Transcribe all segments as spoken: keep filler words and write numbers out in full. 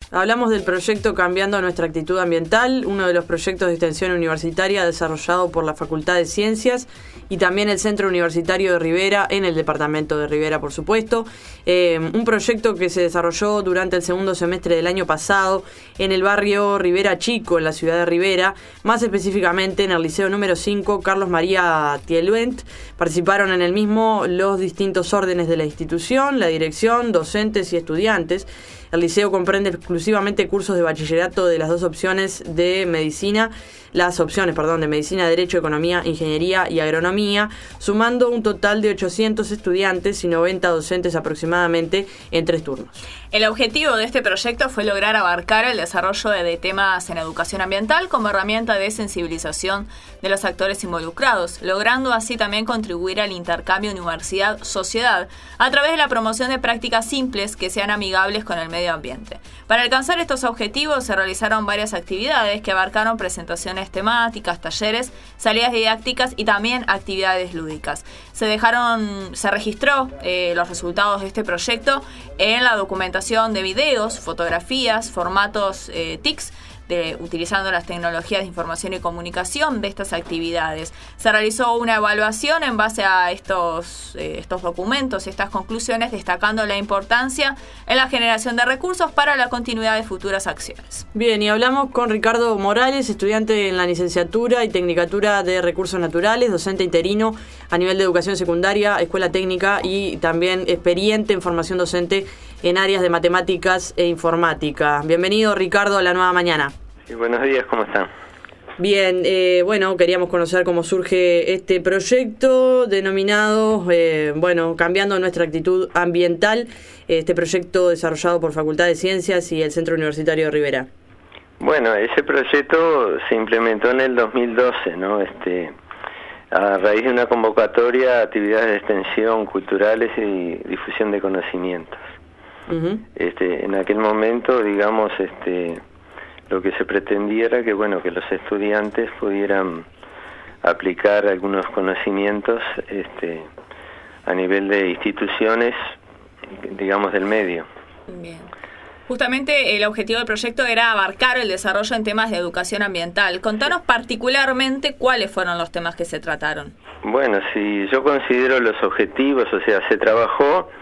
Hablamos del proyecto Cambiando Nuestra Actitud Ambiental, uno de los proyectos de extensión universitaria desarrollado por la Facultad de Ciencias y también el Centro Universitario de Rivera, en el departamento de Rivera, por supuesto. Eh, un proyecto que se desarrolló durante el segundo semestre del año pasado en el barrio Rivera Chico, en la ciudad de Rivera, más específicamente en el Liceo número cinco, Carlos María Tieluent. Participaron en el mismo los distintos órdenes de la institución, la dirección, docentes y estudiantes. El liceo comprende exclusivamente cursos de bachillerato de las dos opciones de medicina, las opciones, perdón, de medicina, derecho, economía, ingeniería y agronomía, sumando un total de ochocientos estudiantes y noventa docentes aproximadamente en tres turnos. El objetivo de este proyecto fue lograr abarcar el desarrollo de temas en educación ambiental como herramienta de sensibilización de los actores involucrados, logrando así también contribuir al intercambio universidad-sociedad a través de la promoción de prácticas simples que sean amigables con el medio ambiente. Para alcanzar estos objetivos se realizaron varias actividades que abarcaron presentaciones temáticas, talleres, salidas didácticas y también actividades lúdicas. Se dejaron, se registró eh, los resultados de este proyecto en la documentación de videos, fotografías, formatos eh, T I C S, De, utilizando las tecnologías de información y comunicación de estas actividades. Se realizó una evaluación en base a estos, eh, estos documentos, estas conclusiones, destacando la importancia en la generación de recursos para la continuidad de futuras acciones. Bien, y hablamos con Ricardo Morales, estudiante en la licenciatura y tecnicatura de Recursos Naturales, docente interino a nivel de educación secundaria, escuela técnica y también experiente en formación docente en áreas de matemáticas e informática. Bienvenido, Ricardo, a La Nueva Mañana. Sí, buenos días, ¿cómo están? Bien, eh, bueno, queríamos conocer cómo surge este proyecto denominado, eh, bueno, Cambiando Nuestra Actitud Ambiental, este proyecto desarrollado por Facultad de Ciencias y el Centro Universitario de Rivera. Bueno, ese proyecto se implementó en el dos mil doce, ¿no? Este, a raíz de una convocatoria a actividades de extensión culturales y difusión de conocimientos. Uh-huh. Este, en aquel momento, digamos, este, lo que se pretendía era que, bueno, que los estudiantes pudieran aplicar algunos conocimientos, este, a nivel de instituciones, digamos, del medio. Bien. Justamente el objetivo del proyecto era abarcar el desarrollo en temas de educación ambiental. Contanos particularmente cuáles fueron los temas que se trataron. Bueno, si yo considero los objetivos, o sea, se trabajó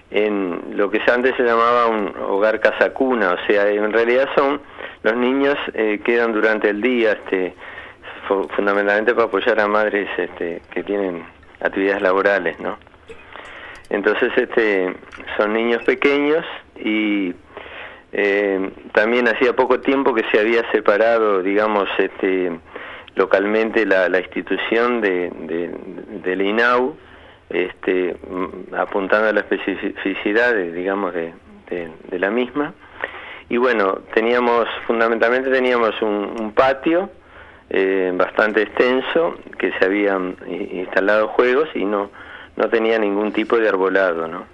en lo que antes se llamaba un hogar casa cuna, o sea, en realidad son los niños eh, quedan durante el día, este, fundamentalmente para apoyar a madres este, que tienen actividades laborales, ¿no? Entonces, este, son niños pequeños y eh, también hacía poco tiempo que se había separado, digamos, este, localmente la, la institución de, de, del I N A U, este, apuntando a la especificidad, de, digamos, de, de, de la misma. Y bueno, teníamos, fundamentalmente teníamos un, un patio eh, bastante extenso, que se habían instalado juegos y no, no tenía ningún tipo de arbolado, ¿no?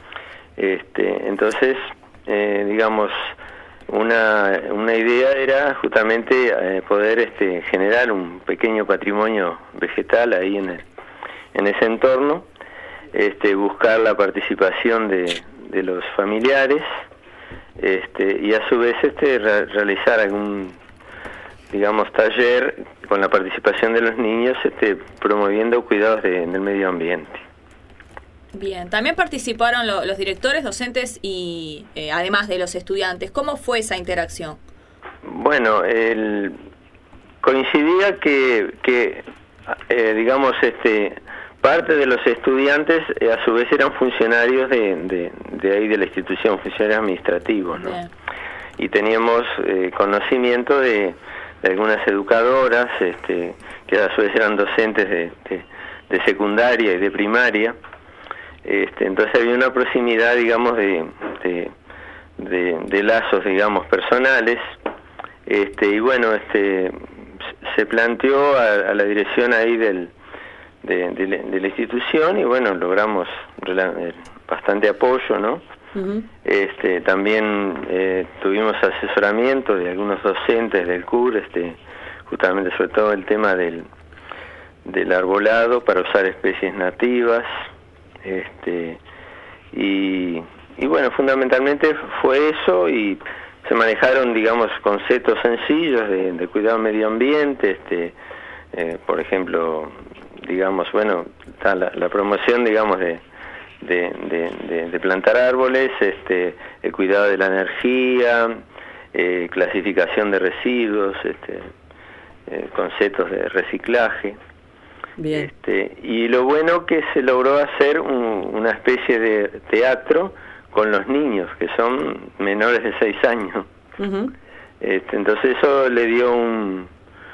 Este, entonces, eh, digamos, una, una idea era justamente eh, poder este, generar un pequeño patrimonio vegetal ahí en el en ese entorno, este, buscar la participación de, de los familiares, este, y a su vez este, re realizar algún, digamos, taller con la participación de los niños, este, promoviendo cuidados de, del medio ambiente. Bien, también participaron lo, los directores, docentes y eh, además de los estudiantes. ¿Cómo fue esa interacción? Bueno, el, coincidía que, que eh, digamos, este, parte de los estudiantes eh, a su vez eran funcionarios de, de, de ahí de la institución, funcionarios administrativos, ¿no? Bien. Y teníamos eh, conocimiento de, de algunas educadoras, este, que a su vez eran docentes de, de, de secundaria y de primaria. Este, entonces había una proximidad, digamos, de, de, de, de lazos, digamos, personales. Este, y bueno, este, se planteó a, a la dirección ahí del De, de, de la institución y bueno, logramos bastante apoyo, ¿no? Uh-huh. Este, también eh, tuvimos asesoramiento de algunos docentes del C U R, este, justamente sobre todo el tema del, del arbolado para usar especies nativas, este, y, y bueno, fundamentalmente fue eso y se manejaron, digamos, conceptos sencillos de, de cuidado del medio ambiente, este, eh, por ejemplo, digamos, bueno, está la, la promoción, digamos, de, de, de, de, de plantar árboles, este, el cuidado de la energía, eh, clasificación de residuos, este, eh, conceptos de reciclaje. Bien. Este, y lo bueno que se logró hacer un, una especie de teatro con los niños, que son menores de seis años. Uh-huh. Este, entonces eso le dio un,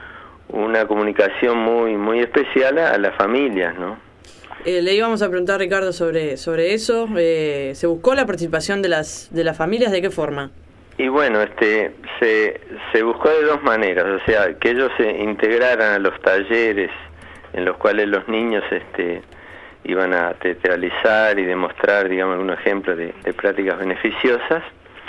una comunicación muy muy especial a, a las familias, ¿no? Eh, le íbamos a preguntar, Ricardo, sobre sobre eso. Eh, ¿Se buscó la participación de las de las familias? ¿De qué forma? Y bueno, este se, se buscó de dos maneras, o sea, que ellos se integraran a los talleres en los cuales los niños este iban a teatralizar y demostrar, digamos, algún ejemplo de, de prácticas beneficiosas.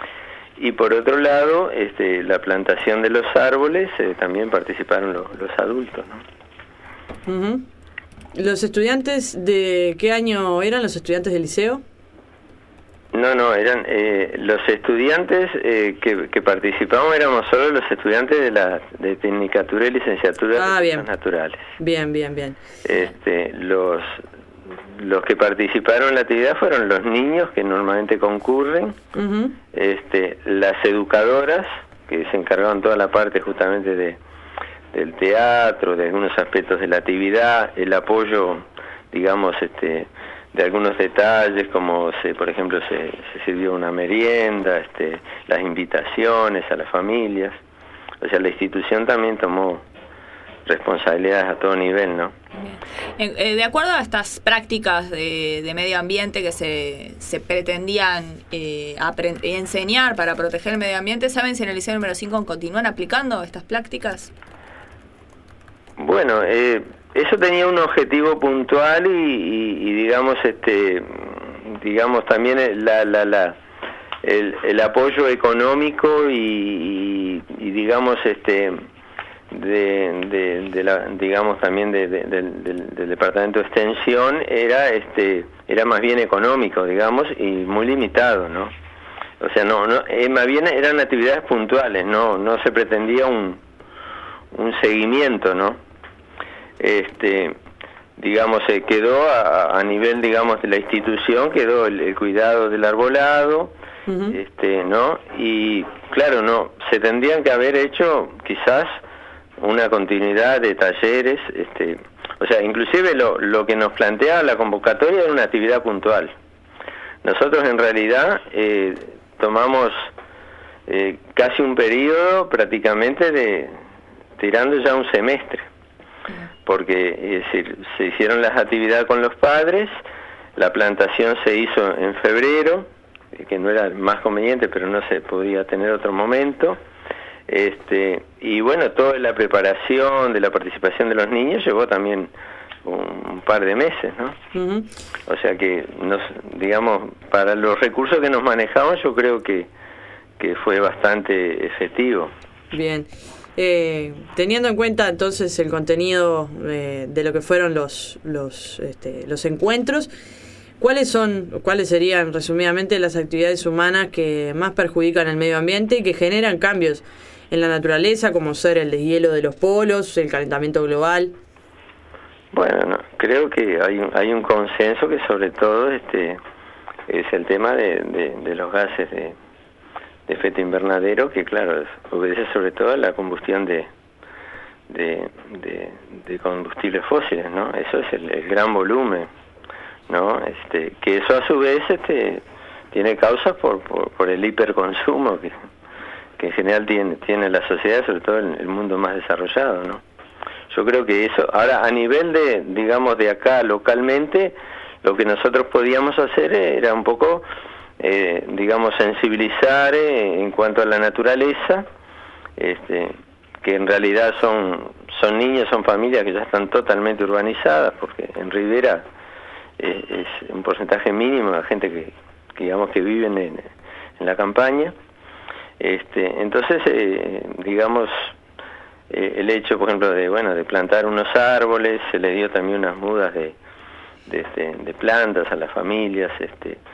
Y por otro lado, este, la plantación de los árboles, eh, también participaron lo, los adultos, ¿no? Uh-huh. ¿Los estudiantes de qué año eran los estudiantes del liceo? No, no, eran eh, los estudiantes eh, que, que participamos, éramos solo los estudiantes de la de Tecnicatura y Licenciatura ah, de bien. Ciencias Naturales. Bien, bien, bien. Este, los los que participaron en la actividad fueron los niños que normalmente concurren, uh-huh. este, las educadoras que se encargaban toda la parte justamente de del teatro, de algunos aspectos de la actividad, el apoyo, digamos, este de algunos detalles, como se, por ejemplo se, se sirvió una merienda, este, las invitaciones a las familias. O sea, la institución también tomó responsabilidades a todo nivel, ¿no? Bien. Eh, de acuerdo a estas prácticas de, de medio ambiente que se, se pretendían eh, aprend- enseñar para proteger el medio ambiente, ¿saben si en el liceo número cinco continúan aplicando estas prácticas? Bueno, eh, eso tenía un objetivo puntual y, y, y digamos, este, digamos también la, la, la, el, el apoyo económico y, y, y digamos, este, de, de, de la, digamos también de, de, de, del, del departamento de extensión era, este, era más bien económico, digamos, y muy limitado, ¿no? O sea, no, no, eh, más bien eran actividades puntuales, no, no se pretendía un, un seguimiento, ¿no? Este, digamos, se quedó a, a nivel, digamos, de la institución, quedó el, el cuidado del arbolado, uh-huh. este, ¿no? Y claro, no, se tendrían que haber hecho quizás una continuidad de talleres, este, o sea, inclusive lo, lo que nos planteaba la convocatoria era una actividad puntual. Nosotros en realidad eh, tomamos eh, casi un periodo prácticamente de tirando ya un semestre, porque es decir, se hicieron las actividades con los padres, la plantación se hizo en febrero, que no era más conveniente, pero no se podía tener otro momento, este y bueno, toda la preparación de la participación de los niños llevó también un, un par de meses, ¿no? Uh-huh. O sea que, nos, digamos, para los recursos que nos manejamos, yo creo que, que fue bastante efectivo. Bien. Eh, teniendo en cuenta entonces el contenido eh, de lo que fueron los los este, los encuentros, ¿cuáles son, cuáles serían resumidamente las actividades humanas que más perjudican el medio ambiente y que generan cambios en la naturaleza, como ser el deshielo de los polos, el calentamiento global? Bueno, no, creo que hay un, hay un consenso que sobre todo este es el tema de, de, de los gases de de efecto invernadero, que claro, obedece sobre todo a la combustión de de, de, de combustibles fósiles, ¿no? Eso es el, el gran volumen, ¿no? Este, que eso a su vez este tiene causas por, por, por el hiperconsumo que, que en general tiene, tiene la sociedad, sobre todo en el mundo más desarrollado, ¿no? Yo creo que eso, ahora a nivel de, digamos, de acá localmente, lo que nosotros podíamos hacer era un poco Eh, digamos, sensibilizar eh, en cuanto a la naturaleza, este, que en realidad son son niños, son familias que ya están totalmente urbanizadas, porque en Rivera eh, es un porcentaje mínimo de gente que, que digamos que viven en, en la campaña. Este, entonces, eh, digamos, eh, el hecho, por ejemplo, de bueno de plantar unos árboles, se le dio también unas mudas de de, de, de plantas a las familias, este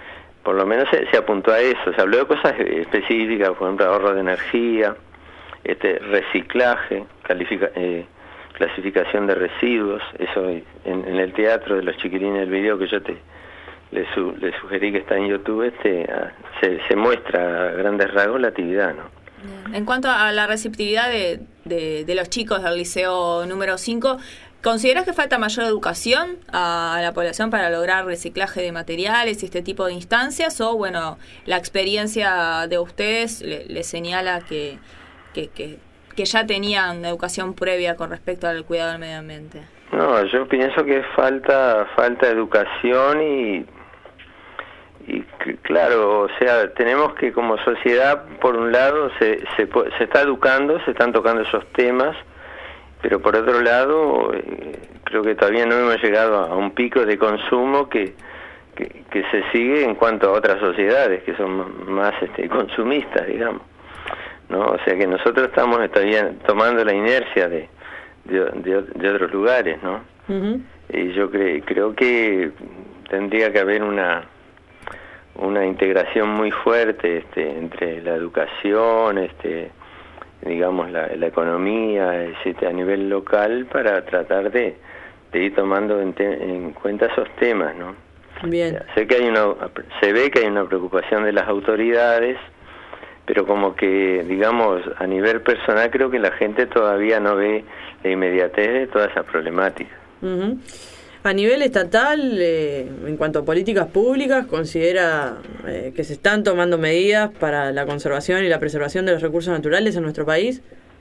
por lo menos se, se apuntó a eso, se habló de cosas específicas, por ejemplo, ahorro de energía, este reciclaje, califica, eh, clasificación de residuos, eso en, en el teatro de los chiquilines del video que yo te le, su, le sugerí que está en YouTube, este a, se, se muestra a grandes rasgos la actividad, ¿no? En cuanto a la receptividad de, de, de los chicos del liceo número cinco, ¿consideras que falta mayor educación a la población para lograr reciclaje de materiales y este tipo de instancias? O, bueno, la experiencia de ustedes le, le señala que, que, que, que ya tenían una educación previa con respecto al cuidado del medio ambiente. No, yo pienso que falta falta educación y, y claro, o sea, tenemos que como sociedad, por un lado, se, se, se está educando, se están tocando esos temas, pero por otro lado, eh, creo que todavía no hemos llegado a un pico de consumo que, que, que se sigue en cuanto a otras sociedades que son más este, consumistas, digamos, ¿no? O sea que nosotros estamos todavía tomando la inercia de, de, de, de otros lugares, ¿no? Uh-huh. Y yo cre, creo que tendría que haber una una integración muy fuerte este, entre la educación, este digamos, la, la economía este, a nivel local para tratar de, de ir tomando en, te, en cuenta esos temas, ¿no? Bien. Sé que hay una, se ve que hay una preocupación de las autoridades, pero como que, digamos, a nivel personal creo que la gente todavía no ve la inmediatez de toda esa problemática. Uh-huh. A nivel estatal, eh, en cuanto a políticas públicas, ¿considera eh, que se están tomando medidas para la conservación y la preservación de los recursos naturales en nuestro país?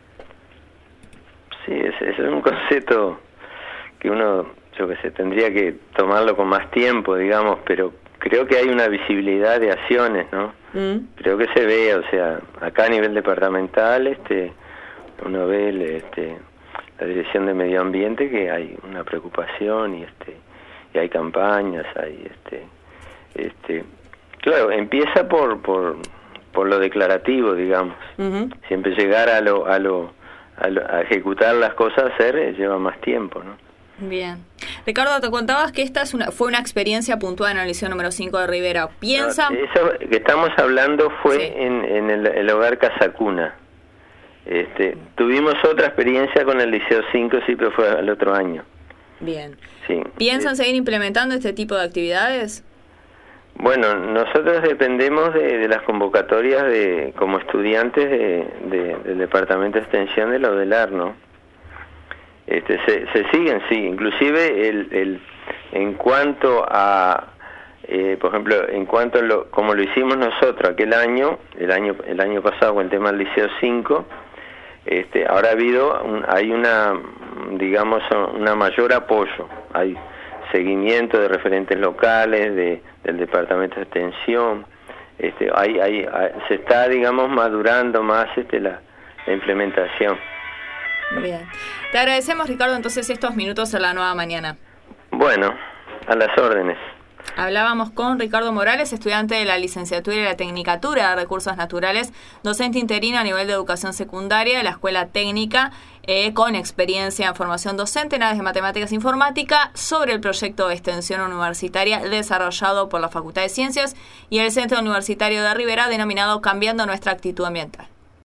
Sí, ese, ese es un concepto que uno, yo que sé, tendría que tomarlo con más tiempo, digamos, pero creo que hay una visibilidad de acciones, ¿no? Mm. Creo que se ve, o sea, acá a nivel departamental, este, uno ve el, este... la Dirección de Medio Ambiente, que hay una preocupación y este y hay campañas, hay este este claro, empieza por por por lo declarativo, digamos. Uh-huh. Siempre llegar a lo a lo a, lo, a ejecutar las cosas, hacer eh, lleva más tiempo, ¿no? Bien. Ricardo, te contabas que esta es una, fue una experiencia puntual en el Liceo número cinco de Rivera. ¿Piensa? No, eso que estamos hablando fue sí. en, en el, el hogar Casa Cuna. Este, tuvimos otra experiencia con el Liceo cinco, sí, pero fue el otro año. Bien. Sí. ¿Piensan seguir implementando este tipo de actividades? Bueno, nosotros dependemos de, de las convocatorias de como estudiantes de, de, del Departamento de Extensión de la UDELAR, ¿no? Este, se, se siguen, sí, inclusive el, el, en cuanto a, eh, por ejemplo, en cuanto a lo, como lo hicimos nosotros aquel año, el año el año pasado con el tema del Liceo cinco, este, ahora ha habido, un, hay una, digamos, una mayor apoyo, hay seguimiento de referentes locales, de, del Departamento de Extensión, este, hay, hay, hay, se está, digamos, madurando más este, la, la implementación. Bien. Te agradecemos, Ricardo, entonces estos minutos en La Nueva Mañana. Bueno, a las órdenes. Hablábamos con Ricardo Morales, estudiante de la licenciatura y la tecnicatura de Recursos Naturales, docente interino a nivel de educación secundaria de la Escuela Técnica, eh, con experiencia en formación docente en áreas de matemáticas e informática, sobre el proyecto de extensión universitaria desarrollado por la Facultad de Ciencias y el Centro Universitario de Rivera, denominado Cambiando Nuestra Actitud Ambiental.